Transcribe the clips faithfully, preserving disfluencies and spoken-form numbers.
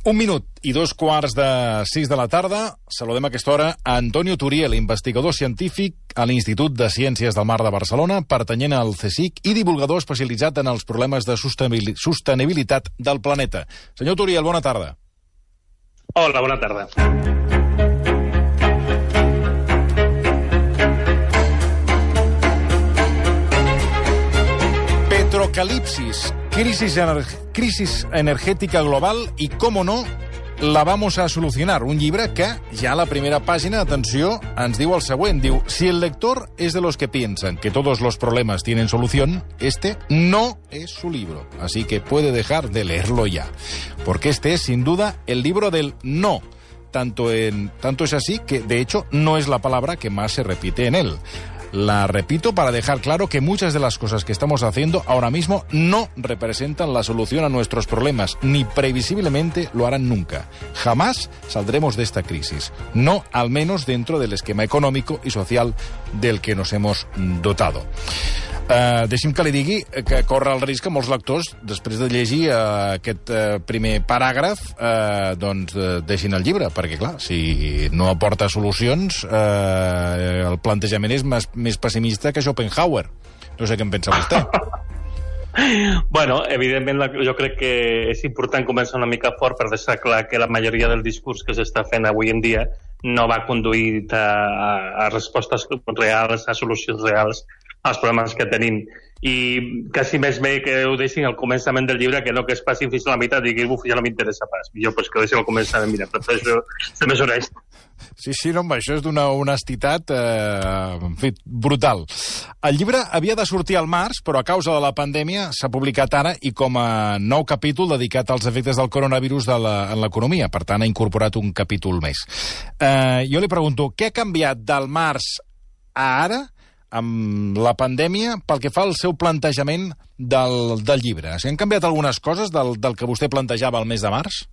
Un minut i dos quarts de sis de la tarda. Saludem a aquesta hora a Antonio Turiel, investigador científic a l'Institut de Ciències del Mar de Barcelona, pertanyent al CSIC i divulgador especialitzat en els problemes de sostenibilitat del planeta. Senyor Turiel, bona tarda. Hola, bona tarda. Petrocalipsis, crisis, ener crisis energética global y, cómo no, la vamos a solucionar. Un llibre que, ja a la primera pàgina, atenció, ens diu el següent. Diu, si el lector es de los que piensan que todos los problemas tienen solución, este no es su libro. Así que puede dejar de leerlo ya. Porque este es, sin duda, el libro del no. Tanto, en, tanto es así que, de hecho, no es la palabra que más se repite en él. La repito para dejar claro que muchas de las cosas que estamos haciendo ahora mismo no representan la solución a nuestros problemas, ni previsiblemente lo harán nunca. Jamás saldremos de esta crisis, no al menos dentro del esquema económico y social del que nos hemos dotado. Uh, deixi'm que li digui que corre el risc que molts lectors, després de llegir uh, aquest uh, primer paràgraf, uh, doncs uh, deixin el llibre, perquè, clar, si no aporta solucions, uh, el plantejament és més, més pessimista que Schopenhauer. No sé què en pensa vostè. Bueno, evidentment, jo crec que és important començar una mica fort per deixar clar que la majoria del discurs que s'està fent avui en dia no va conduir a, a respostes reals, a solucions reals als problemes que tenim. I quasi més bé que ho deixin al començament del llibre que no que es passin fins a la meitat i digui, uf, ja no m'interessa pas. Jo, pues, que ho deixin al començament, mira, per això se mesura. Sí, sí, no, això és d'una honestitat, eh, en fi, brutal. El llibre havia de sortir al març, però a causa de la pandèmia s'ha publicat ara i com a nou capítol dedicat als efectes del coronavirus de la, en l'economia. Per tant, ha incorporat un capítol més. Eh, jo li pregunto, què ha canviat del març a ara amb la pandèmia pel que fa al seu plantejament del, del llibre? Si han canviat algunes coses del, del que vostè plantejava el mes de març?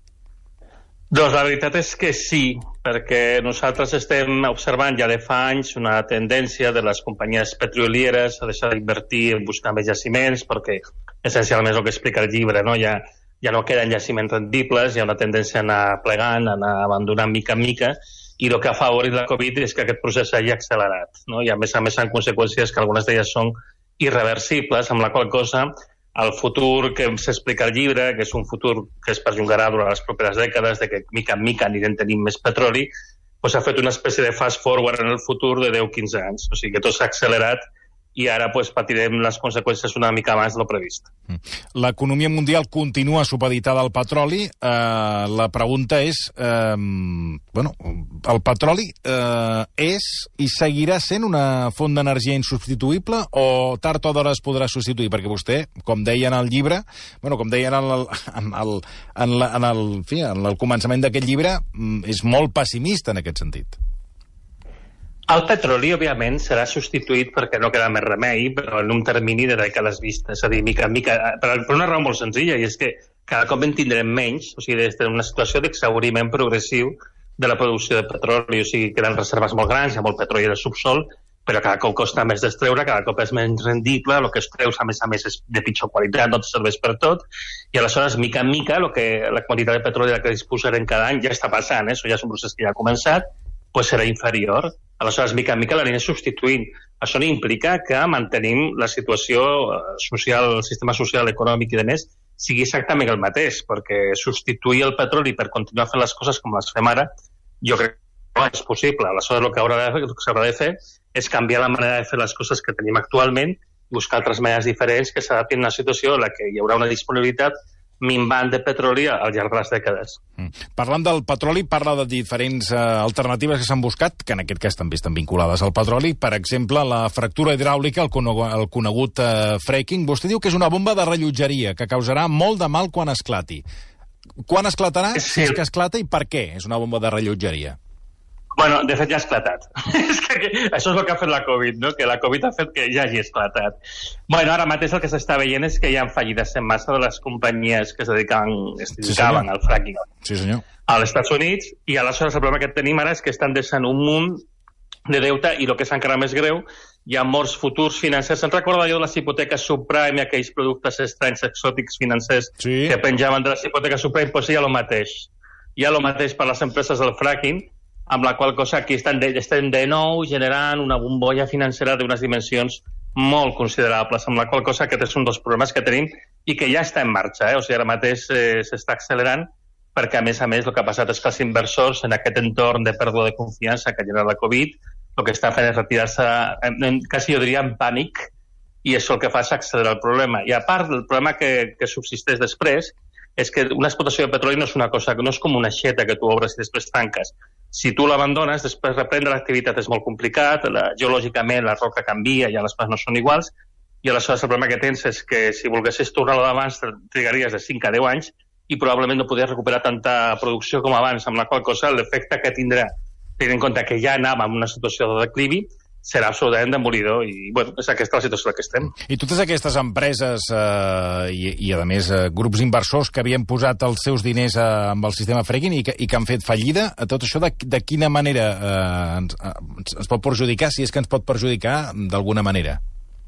Doncs la veritat és que sí, perquè nosaltres estem observant ja de fa anys una tendència de les companyies petrolieres a deixar d'invertir en buscar més jaciments, perquè essencialment és el que explica el llibre, no? Ja, ja no queden jaciments rendibles, hi ha una tendència a anar plegant, a anar abandonant mica en mica, i el que ha favorit la Covid és que aquest procés s'hagi accelerat, no? I a més a més amb conseqüències que algunes d'elles són irreversibles, amb la qual cosa el futur que s'explica al llibre, que és un futur que es perllongarà durant les properes dècades, de que mica en mica anirem tenint més petroli, doncs ha fet una espècie de fast forward en el futur de deu a quinze anys. O sigui que tot s'ha accelerat i ara pues, patirem les conseqüències una mica abans de lo previst. L'economia mundial continua supeditada al petroli. Eh, la pregunta és, eh, bueno, el petroli eh, és i seguirà sent una font d'energia insubstituïble o tard o d'hora es podrà substituir? Perquè vostè, com deia en el llibre, bueno, com deia en el, en el, en la, en el, en fi, en el començament d'aquest llibre, és molt pessimista en aquest sentit. El petroli, òbviament, serà substituït perquè no queda més remei, però en un termini de dècades vistes. És a dir, mica en mica, per una raó molt senzilla, i és que cada cop en tindrem menys, o sigui, des d'una situació d'exhauriment progressiu de la producció de petroli, o sigui, queden reserves molt grans, hi ha molt petroli del subsol, però cada cop costa més d'extreure, cada cop és menys rendible, el que es treus, a més a més, és de pitjor qualitat, no et serveix per tot, i aleshores, mica en mica, lo que, la quantitat de petroli de la que disposarem cada any ja està passant, eh? Això ja és un procés que ja ha començat, pues serà inferior. Aleshores, mica en mica l'anirem substituint. Això no implica que mantenim la situació social, el sistema social, econòmic i de més, sigui exactament el mateix, perquè substituir el petroli per continuar fent les coses com les fem ara, jo crec que no és possible. Aleshores, el que haurà de fer, el que s'haurà de fer és canviar la manera de fer les coses que tenim actualment i buscar altres maneres diferents que s'adaptin a una situació en la que hi haurà una disponibilitat minvant de petroli al llarg de les dècades. Mm. Parlant del petroli, parla de diferents uh, alternatives que s'han buscat, que en aquest cas també estan vinculades al petroli. Per exemple, la fractura hidràulica, el conegut, el conegut uh, fracking. Vostè diu que és una bomba de rellotgeria, que causarà molt de mal quan esclati. Quan esclatarà? Sí. Si és que esclata, i per què és una bomba de rellotgeria? Bueno, de fet ja ha esclatat. És que, que, això és el que ha fet la Covid, no? Que la Covid ha fet que ja hagi esclatat. Bueno, ara mateix el que s'està veient és que hi ha fallides en massa de les companyies que es dedicaven, es dedicaven sí, al fracking sí, senyor. als Estats Units, i aleshores el problema que tenim ara és que estan deixant un munt de deute, i el que és encara més greu, hi ha molts futurs financers. Se'n recorda allò de les hipoteques subprime i aquells productes estranys, exòtics financers sí. que penjaven de les hipoteques subprime? Doncs hi ha el mateix. Hi ha el mateix per les empreses del fracking, amb la qual cosa aquí estem de, estem de nou generant una bombolla financera d'unes dimensions molt considerables, amb la qual cosa aquest és un dels problemes que tenim i que ja està en marxa. Eh? O sigui, ara mateix eh, s'està accelerant, perquè a més a més el que ha passat és que els inversors en aquest entorn de pèrdua de confiança que genera la Covid el que està fent és retirar-se, quasi jo diria, en pànic, i això el que fa és accelerar el problema. I a part, el problema que, que subsisteix després és que una explotació de petroli no és una cosa, no és com una aixeta que tu obres i després tanques. Si tu l'abandones, després reprendre l'activitat és molt complicat, la, geològicament la roca canvia, ja les coses no són iguals, i aleshores el problema que tens és que si volguessis tornar-lo d'abans trigaries de cinc a deu anys i probablement no podries recuperar tanta producció com abans, amb la qual cosa l'efecte que tindrà, tenint en compte que ja anàvem en una situació de declivi, serà absolutament demolidor i, bueno, és aquesta la situació en què estem. I totes aquestes empreses eh, i, i, a més, eh, grups inversors que havien posat els seus diners eh, amb el sistema fracking i que, i que han fet fallida, tot això de, de quina manera eh, ens, ens, ens pot perjudicar, si és que ens pot perjudicar d'alguna manera?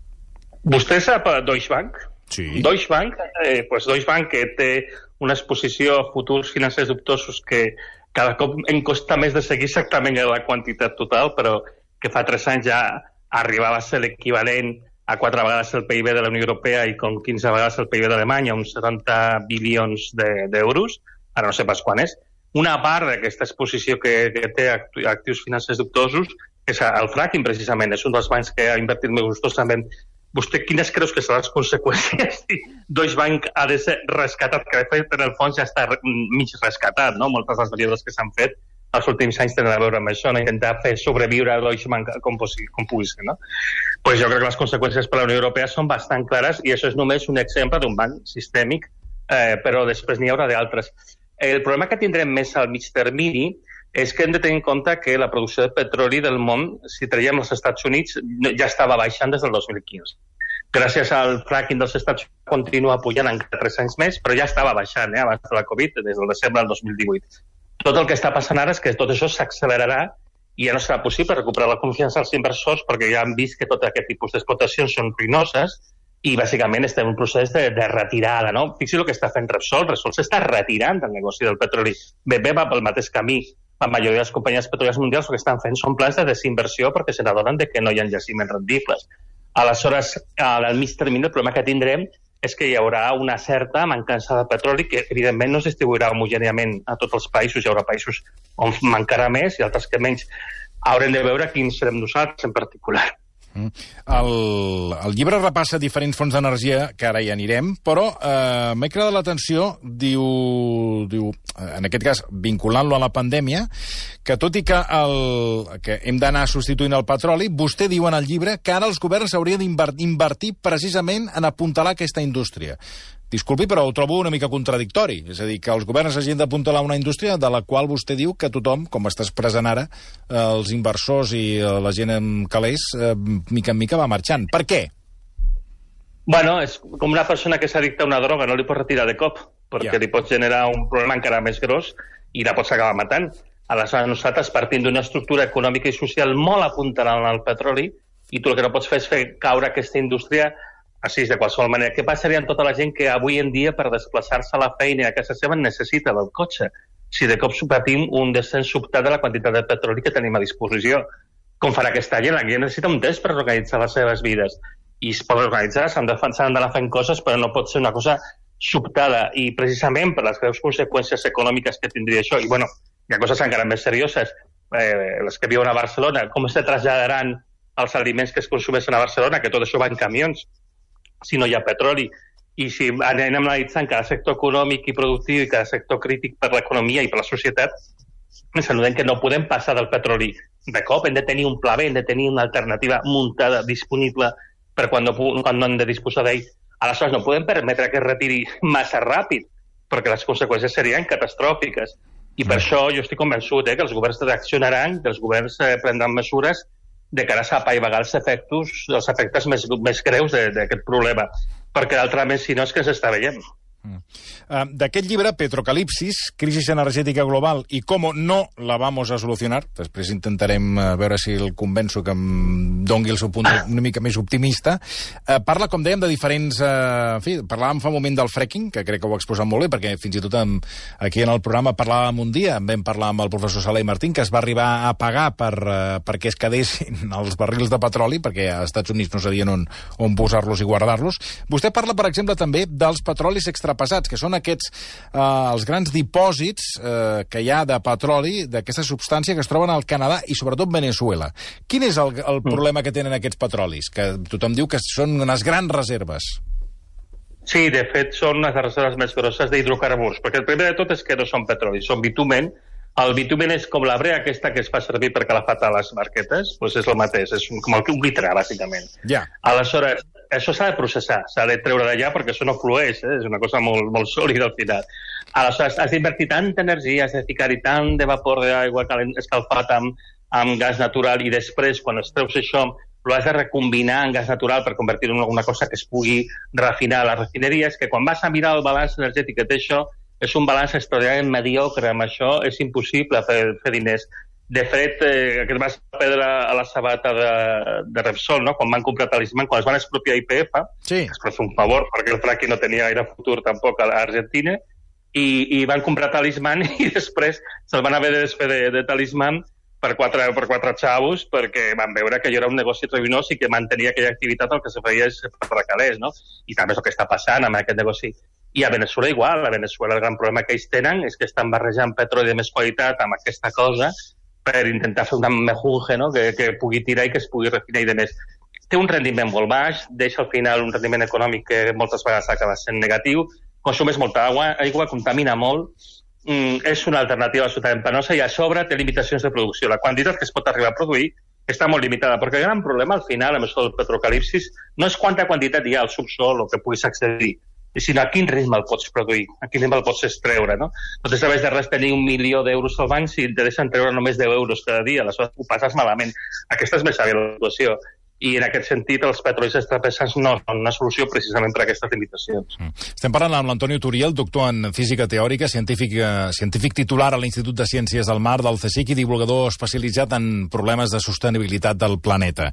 Vostè sap Deutsche Bank? Sí. Deutsche Bank, eh, pues Deutsche Bank que té una exposició a futurs financers dubtosos que cada cop em costa més de seguir exactament la quantitat total, però que fa tres anys ja arribava a ser l'equivalent a quatre vegades el P I B de la Unió Europea i com quinze vegades el P I B d'Alemanya, uns setanta bilions d'euros, ara no sé pas quan és. Una part d'aquesta exposició que, que té actius financers dubtosos és el fracking, precisament, és un dels bancs que ha invertit més gustosament. Vostè, quines creus que seran les conseqüències si Deutsche Bank ha de ser rescatat? Que de fet, en el fons ja està mig rescatat, no? Moltes de les variables que s'han fet els últims anys tenen a veure amb això, no? Intentar fer sobreviure a Deutsche Bank com, com pugui ser, no? Pues jo crec que les conseqüències per a la Unió Europea són bastant clares i això és només un exemple d'un banc sistèmic, eh, però després n'hi haurà d'altres. El problema que tindrem més al mig termini és que hem de tenir en compte que la producció de petroli del món, si traiem els Estats Units, ja estava baixant des del dos mil quinze. Gràcies al fracking dels Estats Units continua pujant encara tres anys més, però ja estava baixant eh, abans de la Covid, des del desembre del dos mil divuit. Tot el que està passant ara és que tot això s'accelerarà i ja no serà possible recuperar la confiança dels inversors perquè ja han vist que tot aquest tipus d'explotacions són ruïnoses i bàsicament estem en un procés de, de retirada, no? Fixi el que està fent Repsol. Repsol s'està retirant del negoci del petroli. B P va pel mateix camí. La majoria de les companyies petrolières mundials el que estan fent són plans de desinversió perquè se n'adonen que no hi ha jaciments rendibles. Aleshores, al mig termini, el problema que tindrem és que hi haurà una certa mancança de petroli que, evidentment, no es distribuirà homogèniament a tots els països. Hi haurà països on mancarà més i altres que menys. Haurem de veure quins serem nosaltres en particular. El, el llibre repassa diferents fonts d'energia, que ara hi anirem, però eh, m'he cridat l'atenció, diu, diu, en aquest cas, vinculant-lo a la pandèmia, que tot i que, el, que hem d'anar substituint el petroli, vostè diu en el llibre que ara els governs haurien d'invertir precisament en apuntalar aquesta indústria. Disculpi, però ho trobo una mica contradictori. És a dir, que els governs hagin d'apuntalar una indústria de la qual vostè diu que tothom, com està expressant ara, els inversors i la gent amb calés, eh, mica en mica va marxant. Per què? Bueno, és com una persona que s'addicta a una droga, no li pots retirar de cop, perquè ja. Li pot generar un problema encara més gros i la pots acabar matant. Aleshores, nosaltres partim d'una estructura econòmica i social molt apuntalant al petroli i tu el que no pots fer és fer caure aquesta indústria així, de qualsevol manera. Què passaria amb tota la gent que avui en dia per desplaçar-se a la feina i a casa seva necessita del cotxe? Si de cop patim un descens sobtat de la quantitat de petroli que tenim a disposició. Com farà aquesta gent? La gent necessita un temps per organitzar les seves vides. I es pot organitzar, s'han d'anar fent coses, però no pot ser una cosa sobtada. I precisament per les greus conseqüències econòmiques que tindria això, i bueno, hi ha coses encara més serioses, eh, les que viuen a Barcelona, com se traslladaran els aliments que es consumeixen a Barcelona, que tot això va en camions, si no hi ha petroli. I si anem analitzant cada sector econòmic i productiu i cada sector crític per l'economia i per la societat, ens adonem que no podem passar del petroli de cop. Hem de tenir un pla B, hem de tenir una alternativa muntada, disponible per quan no, quan no hem de disposar d'ell. Aleshores, no podem permetre que es retiri massa ràpid, perquè les conseqüències serien catastròfiques. I per això jo estic convençut eh, que els governs reaccionaran, que els governs eh, prendran mesures de cara a apaivagar els efectes, els efectes més, més greus d'aquest problema. Perquè, altrament, si no, és que ens està veient. Mm. Uh, D'aquest llibre, Petrocalipsis, Crisis energètica global i com no la vamos a solucionar, després intentarem uh, veure si el convenço que em dongui el seu punt una mica més optimista, uh, parla, com dèiem, de diferents... Uh, en fi, parlàvem fa un moment del fracking, que crec que ho ha exposat molt bé, perquè fins i tot amb, aquí en el programa parlàvem un dia, vam parlar amb el professor Sala i Martín, que es va arribar a pagar per, uh, perquè es quedessin els barrils de petroli, perquè als Estats Units no sabien on, on posar-los i guardar-los. Vostè parla, per exemple, també dels petrolis extrapesats, que són aquests, eh, els grans dipòsits eh, que hi ha de petroli, d'aquesta substància que es troben al Canadà i sobretot Venezuela. Quin és el, el problema que tenen aquests petrolis? Que tothom diu que són unes grans reserves. Sí, de fet, són unes reserves més grosses d'hidrocarburs, perquè el primer de tot és que no són petroli, són bitumen. El bitumen és com la brea aquesta que es fa servir per calafar les barquetes, doncs és el mateix, és com el que un litre, bàsicament. Ja. Aleshores, això s'ha de processar, s'ha de treure d'allà perquè això no flueix, eh? És una cosa molt, molt sòlida al final. Aleshores, has d'invertir tanta energia, has de ficar-hi tant de vapor d'aigua escalfat amb, amb gas natural i després, quan es treus això, ho has de recombinar en gas natural per convertir-ho en alguna cosa que es pugui refinar a les refineries, que quan vas a mirar el balanç energètic que té això, és un balanç extraordinàriament mediocre, amb això és impossible fer, fer diners. De fet, eh, aquest va ser pedra a la sabata de, de Repsol, no? Quan van comprar Talisman, quan es van expropiar I P F, sí. Es va fer un favor, perquè el fracking no tenia gaire futur tampoc a Argentina, i, i van comprar Talisman i després se'l van haver de desfer de, de Talisman per quatre, per quatre xavos, perquè van veure que allò era un negoci ruïnós i que mantenia aquella activitat el que se feia és per calés, no? I també és el que està passant amb aquest negoci. I a Venezuela igual, a Venezuela el gran problema que ells tenen és que estan barrejant petroli de més qualitat amb aquesta cosa per intentar fer un mejunge, no? que, que pugui tirar i que es pugui refinar i de més. Té un rendiment molt baix, deixa al final un rendiment econòmic que moltes vegades acaba sent negatiu, consumeix molta aigua, aigua contamina molt, mm, és una alternativa absolutament penosa i a sobre té limitacions de producció. La quantitat que es pot arribar a produir està molt limitada, perquè el gran problema al final, amb això del petrocalipsis, no és quanta quantitat hi ha al subsol o que puguis accedir, sinó a quin ritme el pots produir, a quin ritme el pots extreure, no? No te serveix de res tenir un milió d'euros al banc si te deixen treure només deu euros cada dia, aleshores ho passes malament. Aquesta és més sàvia la situació. I en aquest sentit els petrolis extrapesats no són una solució precisament per a aquestes limitacions. Mm. Estem parlant amb l'Antonio Turiel, doctor en física teòrica, científic, eh, científic titular a l'Institut de Ciències del Mar del C S I C i divulgador especialitzat en problemes de sostenibilitat del planeta.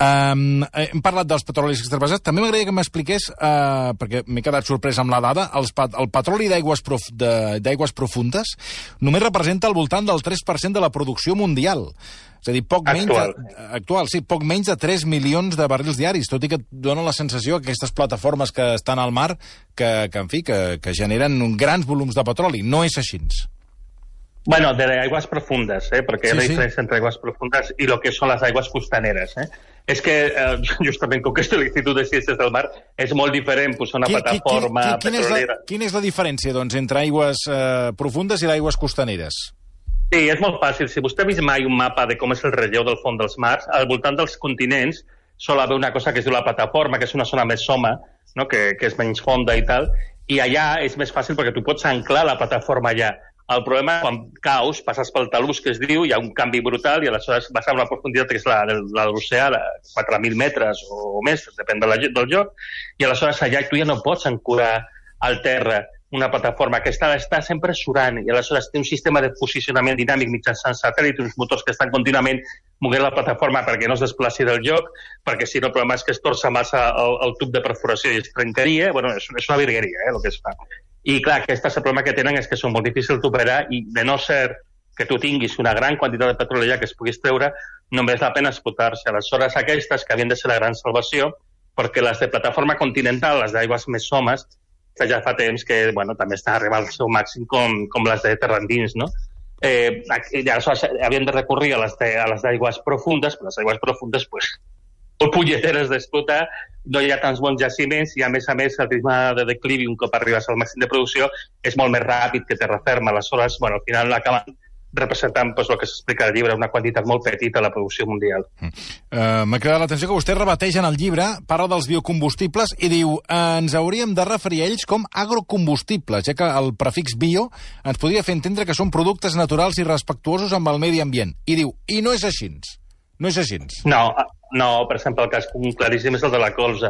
Um, hem parlat dels petrolis extrapesats. També m'agradaria que m'expliqués, uh, perquè m'he quedat sorprès amb la dada, els pat el petroli d'aigües prof d'aigües profundes només representa al voltant del tres per cent de la producció mundial. És a dir, poc actual. menys de, actual, sí, poc menys de tres milions de barrils diaris, tot i que dona la sensació que aquestes plataformes que estan al mar, que, que en fi, que, que generen grans volums de petroli. No és així. Bueno, de aigües profundes, eh? Perquè sí, hi ha la diferència sí. entre aigües profundes i el que són les aigües costaneres. Eh? És que, eh, justament, com que és l'Institut de Ciències del Mar, és molt diferent posar una qui, plataforma qui, qui, qui, petrolera. Quina és la diferència, doncs, entre aigües eh, profundes i aigües costaneres? Sí, és molt fàcil. Si vostè ha vist mai un mapa de com és el relleu del fons dels mars, al voltant dels continents sol haver una cosa que es diu la plataforma, que és una zona més soma, no? que, que és menys fonda i tal, i allà és més fàcil perquè tu pots anclar la plataforma allà. El problema, quan caus, passes pel talús, que es diu, hi ha un canvi brutal i aleshores vas a una profunditat que és la, la de l'oceà, quatre mil metres o més, depèn de la, del lloc, i aleshores allà tu ja no pots ancorar al terra una plataforma que està, està sempre surant i aleshores té un sistema de posicionament dinàmic mitjançant satèl·lit, uns motors que estan contínuament movent la plataforma perquè no es desplaci del lloc, perquè si no el problema és que es torça massa el, el tub de perforació i es trencaria. Bueno, és, és una virgueria, eh, el que es fa. I clar, aquest és el problema que tenen, és que són molt difícils d'operar i de no ser que tu tinguis una gran quantitat de petroli allà que es puguis treure, no mereix la pena explotar-se. Aleshores, aquestes que havien de ser la gran salvació, perquè les de plataforma continental, les d'aigües més somes, que ja fa temps que bueno, també estan arribant al seu màxim com, com les de terra endins, no? Eh, aleshores, havien de recurrir a les d'aigües profundes, però les aigües profundes, pues, molt punyeteres d'explotar, no hi ha tants bons jaciments i, a més a més, el ritme de declivi, un cop arribes al màxim de producció, és molt més ràpid que terra ferma. Aleshores, bueno, al final acaben representant pues, el que s'explica al llibre, una quantitat molt petita a la producció mundial. Mm. Uh, M'ha cridat l'atenció que vostè rebateix en el llibre, parla dels biocombustibles i diu uh, ens hauríem de referir a ells com agrocombustibles, ja que el prefix bio ens podria fer entendre que són productes naturals i respectuosos amb el medi ambient. I diu, i no és així. No és així. No, no, per exemple, el cas claríssim és el de la colza.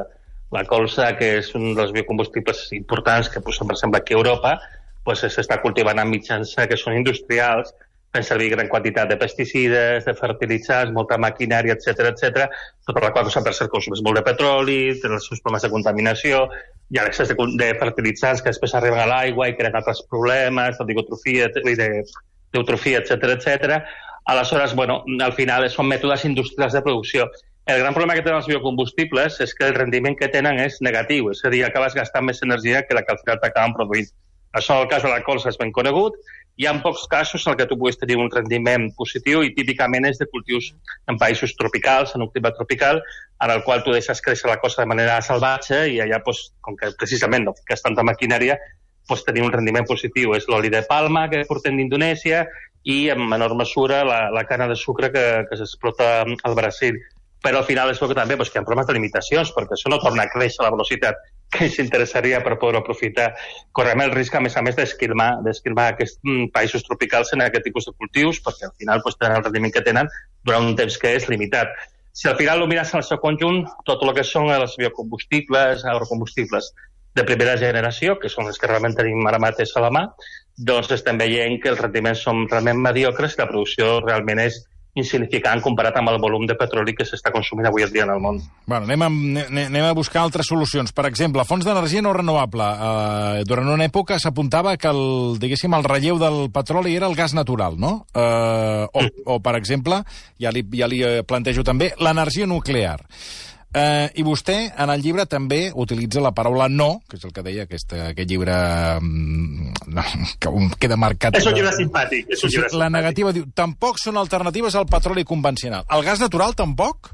La colza, que és un dels biocombustibles importants que, per exemple, aquí a Europa, s'està cultivant amb mitjans que són industrials, fent servir gran quantitat de pesticides, de fertilitzants, molta maquinària, etcètera, etcètera, tota la qual cosa per ser consumeix molt de petroli, té els seus problemes de contaminació, hi ha l'excés de, de fertilitzants que després arriben a l'aigua i creen altres problemes, d'eutrofia, d'eutrofia, etcètera, etcètera. Aleshores, bueno, al final són mètodes industrials de producció. El gran problema que tenen els biocombustibles és que el rendiment que tenen és negatiu, és a dir, acabes gastant més energia que la que al final t'acaben produint. Això, en el cas de la colza, és ben conegut. Hi ha pocs casos en què tu puguis tenir un rendiment positiu i típicament és de cultius en països tropicals, en un clima tropical, en el qual tu deixes créixer la cosa de manera salvatge i allà, com que precisament no fiques tanta maquinària, tenir un rendiment positiu. És l'oli de palma que portem d'Indonèsia i, en menor mesura, la cana de sucre que s'explota al Brasil. Però al final es veu que també hi ha problemes de limitacions, perquè això no torna a créixer a la velocitat que ens interessaria per poder aprofitar. Correm el risc, a més a més, d'esquilmar aquests països tropicals en aquest tipus de cultius, perquè al final tenen el rendiment que tenen durant un temps que és limitat. Si al final ho mires en el seu conjunt, tot el que són els biocombustibles, agrocombustibles de primera generació, que són els que realment tenim ara mateix a la mà, doncs estem veient que els rendiments són realment mediocres i la producció realment és insignificant comparat amb el volum de petroli que s'està consumint avui en dia en el món. Bueno, anem, a, anem a buscar altres solucions. Per exemple, fonts d'energia no renovable. Uh, durant una època s'apuntava que el, diguéssim, el relleu del petroli era el gas natural, no? Uh, o, o, per exemple, ja li, ja li plantejo també, l'energia nuclear. Uh, I vostè, en el llibre, també utilitza la paraula no, que és el que deia aquest, aquest llibre um, no, que queda marcat... És un llibre simpàtic. És un llibre la negativa diu, tampoc són alternatives al petroli convencional. El gas natural, tampoc?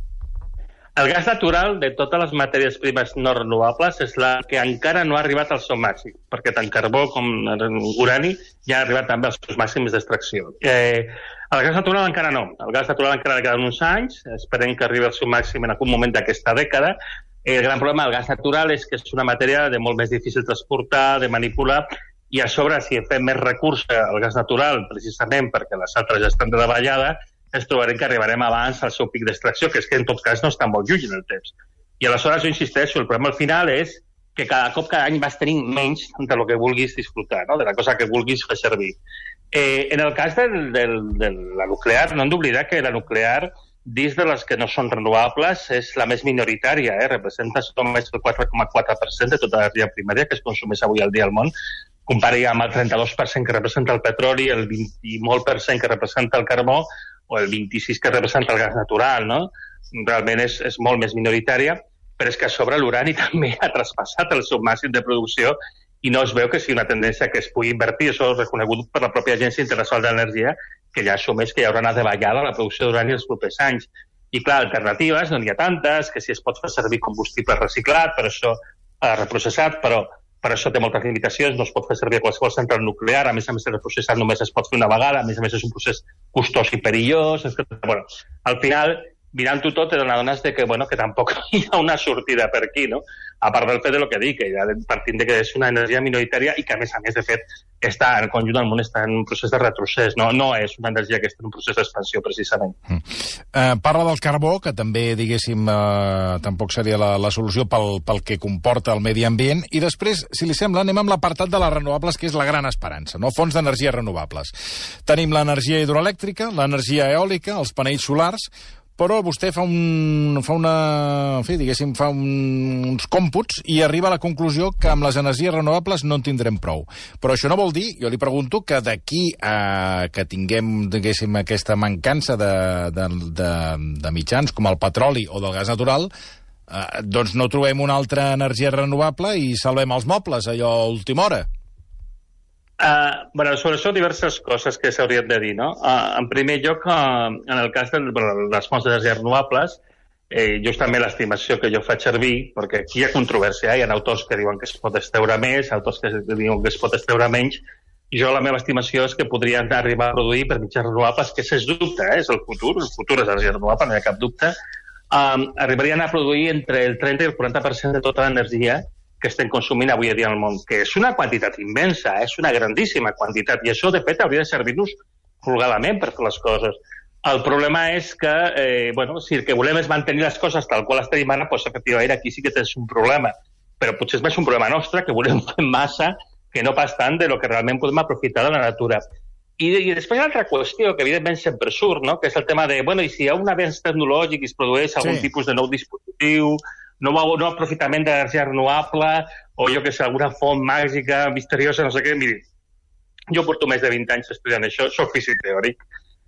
El gas natural, de totes les matèries primes no renovables, és la que encara no ha arribat al seu màxim, perquè tant carbó com urani ja ha arribat també als seus màxims d'extracció. Eh, el gas natural encara no. El gas natural encara queden uns anys, esperem que arribi al seu màxim en algun moment d'aquesta dècada. El gran problema del gas natural és que és una matèria de molt més difícil de transportar, de manipular, i a sobre, si fem més recurs al gas natural, precisament perquè les altres ja estan de davallada, ens trobarem que arribarem abans al seu pic d'extracció, que és que en tot cas no està molt lluny en el temps. I aleshores jo insisteixo, el problema al final és que cada cop, cada any vas tenint menys de lo que vulguis disfrutar, no? De la cosa que vulguis fer servir. Eh, en el cas del, del, de la nuclear, no hem d'oblidar que la nuclear, dins de les que no són renovables, és la més minoritària, eh? Representa només el quatre coma quatre per cent de tota l'energia primària que es consumeix avui al dia al món, compari amb el trenta-dos per cent que representa el petroli, el vint i molt per cent que representa el carbó, o el vint-i-sis que representa el gas natural, no? Realment és, és molt més minoritària, però és que a sobre l'urani també ha traspassat el seu màxim de producció i no es veu que sigui una tendència que es pugui invertir. Això és reconegut per la pròpia Agència Internacional de l'Energia, que ja assumeix que hi haurà una davallada a la producció d'urani els propers anys. I clar, alternatives no n'hi ha tantes, que si es pot fer servir combustible reciclat, per això eh, reprocessat, però per això té moltes limitacions, no es pot fer servir a qualsevol central nuclear, a més a més el reprocessat només es pot fer una vegada, a més a més és un procés costós i perillós, etcètera. Bueno, al final, mirant-ho tot, te n'adones de que, bueno, que tampoc hi ha una sortida per aquí, no? A part del fet de lo que dic, que ja partint de que és una energia minoritària i que, a més a més, de fet, està en el conjunt del món està en un procés de retrocés, no, no és una energia que està en un procés d'expansió, precisament. Mm. Eh, parla del carbó, que també, diguéssim, eh, tampoc seria la, la solució pel, pel que comporta el medi ambient, i després, si li sembla, anem amb l'apartat de les renovables, que és la gran esperança, no? Fonts d'energies renovables. Tenim l'energia hidroelèctrica, l'energia eòlica, els panells solars, però vostè fa, un, fa una, en fi, diguéssim, fa un, uns còmputs i arriba a la conclusió que amb les energies renovables no en tindrem prou. Però això no vol dir, jo li pregunto, que d'aquí a que tinguem, diguéssim, aquesta mancança de, de, de, de mitjans com el petroli o del gas natural, eh, doncs no trobem una altra energia renovable i salvem els mobles, allò a última hora. Uh, bueno, sobre això diverses coses que s'haurien de dir, no? Uh, en primer lloc, uh, en el cas de bueno, les fonts d'energia renovables, eh, justament l'estimació que jo faig servir, perquè aquí hi ha controvèrsia, eh? Hi ha autors que diuen que es pot estreure més, autors que diuen que es pot estreure menys, i jo la meva estimació és que podrien arribar a produir per mitjans renovables, que sens dubte eh, és el futur, el futur és l'energia renovable, no hi ha cap dubte, um, arribarien a produir entre el trenta i el quaranta per cent de tota l'energia que estem consumint avui dia al món, que és una quantitat immensa, és una grandíssima quantitat, i això, de fet, hauria de servir-nos folgadament per fer les coses. El problema és que, eh, bueno, si el que volem és mantenir les coses tal qual les tenim ara, doncs efectivament aquí sí que tens un problema. Però potser és més un problema nostre, que volem fer massa, que no pas tant de lo que realment podem aprofitar de la natura. I, i després l'altra qüestió, que evidentment sempre surt, no? Que és el tema de, bueno, i si hi ha un avenç tecnològic i es produeix algun Sí. tipus de nou dispositiu, nou, nou aprofitament d'energia renovable, o jo que sé, alguna font màgica, misteriosa, no sé què, miri, jo porto més de vint anys estudiant això, soc físic teòric.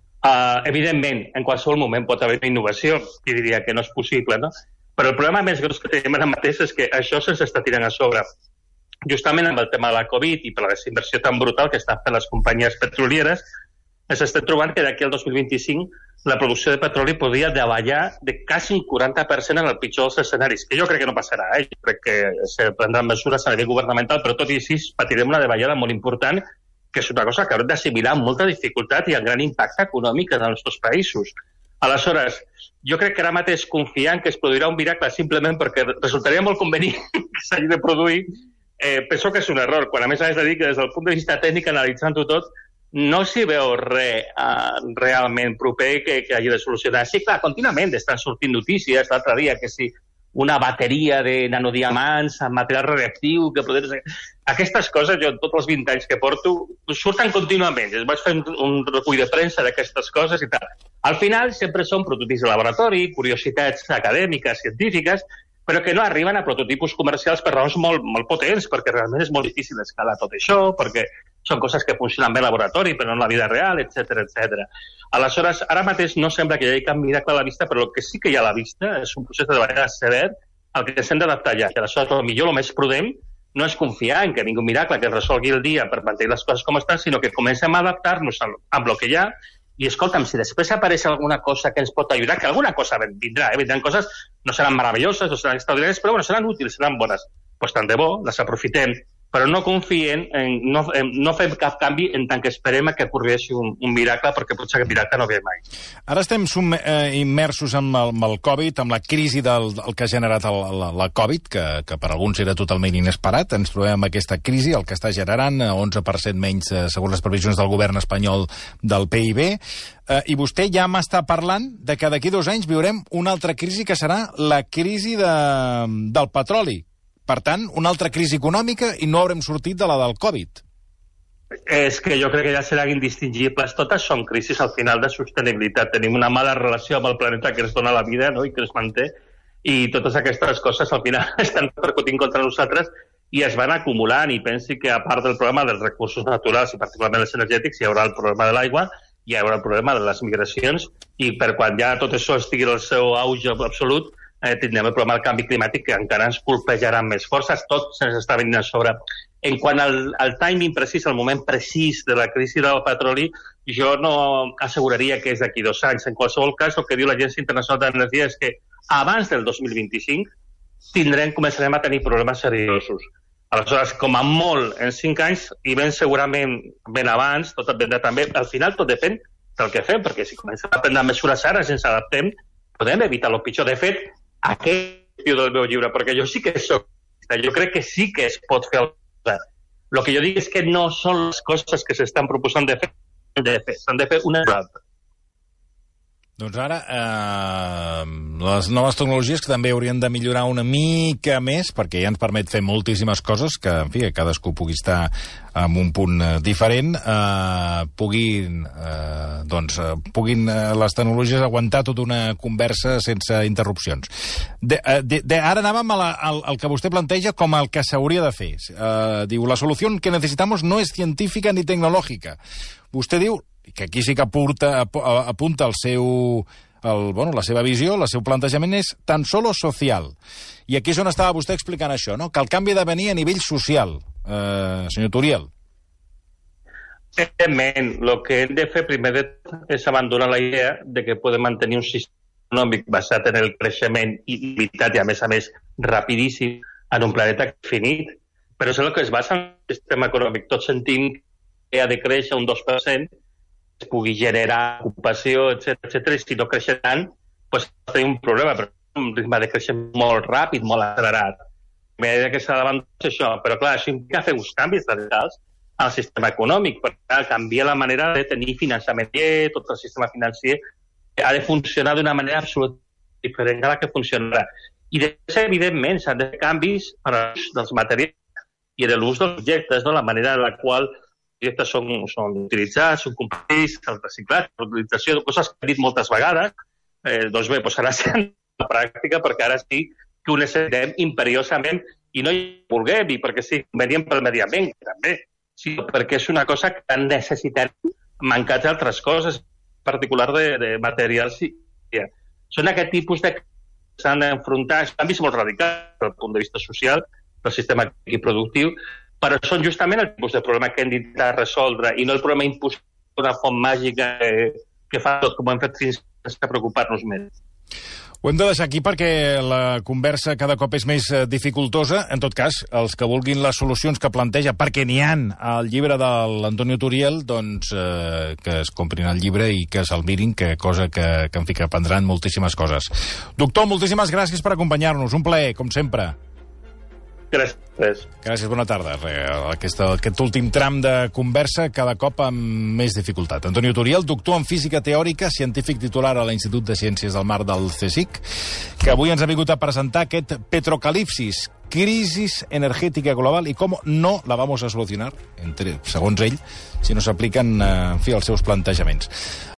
Uh, evidentment, en qualsevol moment pot haver una innovació, i diria que no és possible, no? Però el problema més gros que tenim ara mateix és que això se'ns està tirant a sobre. Justament amb el tema de la Covid i per la desinversió tan brutal que estan fent les companyies petrolieres, ens estem trobant que d'aquí al dos mil vint-i-cinc la producció de petroli podria davallar de quasi un quaranta per cent en el pitjor dels escenaris, que jo crec que no passarà, eh? Jo crec que se prendran mesures a nivell governamental, però tot i així patirem una davallada molt important, que és una cosa que haurem d'assimilar amb molta dificultat i amb gran impacte econòmic en els nostres països. Aleshores, jo crec que ara mateix confiar en que es produirà un miracle simplement perquè resultaria molt convenient que s'hagi de produir, eh, penso que és un error, quan a més a més de dir que des del punt de vista tècnic, analitzant-ho tot, no s'hi veu res uh, realment proper que, que hagi de solucionar. Sí, clar, contínuament estan sortint notícies, l'altre dia que si una bateria de nanodiamants amb material reactiu, que podria... Aquestes coses, jo tots els vint anys que porto, surten contínuament. Es vaig fer un recull de premsa d'aquestes coses i tal. Al final sempre són prototips de laboratori, curiositats acadèmiques, científiques, però que no arriben a prototipus comercials per raons molt, molt potents, perquè realment és molt difícil escalar tot això, perquè són coses que funcionen bé al laboratori, però no en la vida real, etcètera, etcètera. Aleshores, ara mateix no sembla que hi hagi cap miracle a la vista, però el que sí que hi ha a la vista és un procés de vegades sever al que ens hem d'adaptar ja. Que aleshores, el millor, el més prudent, no és confiar en que vingui un miracle que es resolgui el dia per mantenir les coses com estan, sinó que comencem a adaptar-nos amb el que hi ha. I escolta'm, si després apareix alguna cosa que ens pot ajudar, que alguna cosa vindrà, eh? Vindran coses, no seran meravelloses, no seran extraordinàries, però bueno, seran útils, seran bones. Doncs pues tant de bo, les aprofitem, però no confien, en, no, en, no fem cap canvi en tant que esperem que ocorreixi un, un miracle, perquè potser aquest miracle no ve mai. Ara estem sum, eh, immersos amb el, amb el Covid, amb la crisi del, del que ha generat el, la, la Covid, que, que per alguns era totalment inesperat. Ens trobem amb aquesta crisi, el que està generant onze per cent menys, eh, segons les previsions del govern espanyol, del P I B. Eh, I vostè ja m'està parlant de que d'aquí dos anys viurem una altra crisi, que serà la crisi de, del petroli. Per tant, una altra crisi econòmica i no haurem sortit de la del Covid. És que jo crec que ja seran indistingibles. Totes són crisis al final de sostenibilitat. Tenim una mala relació amb el planeta que ens dona la vida, no?, i que ens manté, i totes aquestes coses al final estan repercutint contra nosaltres i es van acumulant. I pensi que a part del problema dels recursos naturals i particularment els energètics, hi haurà el problema de l'aigua, hi haurà el problema de les migracions, i per quan ja tot això estigui al seu auge absolut, Eh, tindrem el problema del canvi climàtic, que encara ens colpejarà amb més forces. Tot se'ns està venint a sobre. En quant al, al timing precís, al moment precís de la crisi del petroli, jo no asseguraria que és d'aquí dos anys. En qualsevol cas, el que diu l'Agència Internacional d'Energia és que abans del dos mil vint-i-cinc tindrem, començarem a tenir problemes seriosos. Aleshores, com a molt en cinc anys, i ben segurament ben abans, tot dependrà també, al final tot depèn del que fem, perquè si comencem a prendre mesures ara, si ens adaptem, podem evitar el pitjor. De fet, aquest tio del meu llibre, perquè jo sí que soc, jo crec que sí que es pot fer el cosa. El que jo dic és que no són les coses que s'estan proposant de fer, de fer. S'han de fer una i l'altra. Doncs ara, eh, les noves tecnologies que també haurien de millorar una mica més, perquè ja ens permet fer moltíssimes coses, que, en fi, que cadascú pugui estar en un punt eh, diferent, eh, puguin, eh, doncs, eh, puguin eh, les tecnologies aguantar tota una conversa sense interrupcions. De, eh, de, de, ara anàvem a la, al, al que vostè planteja com el que s'hauria de fer. Eh, diu, la solució que necessitamos no és científica ni tecnològica. Vostè diu que aquí sí que apunta, apunta el seu, el, bueno, la seva visió, el seu plantejament és tan solo social. I aquí és on estava vostè explicant això, no?, que el canvi ha de venir a nivell social, eh, senyor Turiel. Evidentment, el que hem de fer primer de tot és abandonar la idea de que podem mantenir un sistema econòmic basat en el creixement il·limitat i, a més a més, rapidíssim en un planeta finit. Però és el que es basa en el sistema econòmic. Tots sentim que ha de créixer un dos per cent, es pugui generar ocupació, etcètera, etcètera, i si no creixer tant, doncs tenim un problema, però un ritme de creixement molt ràpid, molt accelerat. La idea que s'ha d'abandonar és això, però clar, això implica fer uns canvis radicals al sistema econòmic, per canviar la manera de tenir finançament, tot el sistema financer ha de funcionar d'una manera absolutament diferent a la que funcionarà. I després, evidentment, s'han de fer canvis per a l'ús dels materials i de l'ús dels objectes, no? La manera en la qual els objectes són, són utilitzats, són compartits, el reciclat, l'utilització de coses que he dit moltes vegades, eh, doncs bé, doncs ara sent la pràctica, perquè ara sí que ho necessitem imperiosament, i no hi vulguem, i perquè sí, convenient pel medi ambient, també, sinó perquè és una cosa que necessitem mancats d'altres coses, en particular de, de materials. Ja. Són aquest tipus de s'han d'enfrontar, canvis molt radicals des del punt de vista social, del sistema econòmic i productiu, però són justament el tipus de problema que hem d'intentar resoldre i no el problema imposat d'una font màgica que, que fa tot com ho hem fet fins a preocupar-nos més. Ho hem de deixar aquí perquè la conversa cada cop és més dificultosa. En tot cas, els que vulguin les solucions que planteja, perquè n'hi ha al llibre de l'Antonio Turiel, doncs eh, que es comprin el llibre i que se'l mirin, que cosa que, que en fi, que aprendran moltíssimes coses. Doctor, moltíssimes gràcies per acompanyar-nos. Un plaer, com sempre. Gràcies. Gràcies, bona tarda. Aquest, aquest últim tram de conversa cada cop amb més dificultat. Antonio Turiel, doctor en física teòrica, científic titular a l'Institut de Ciències del Mar del CSIC, que avui ens ha vingut a presentar aquest Petrocalipsis, crisis energètica global i com no la vamos a solucionar, entre, segons ell, si no s'apliquen, en fi, els seus plantejaments.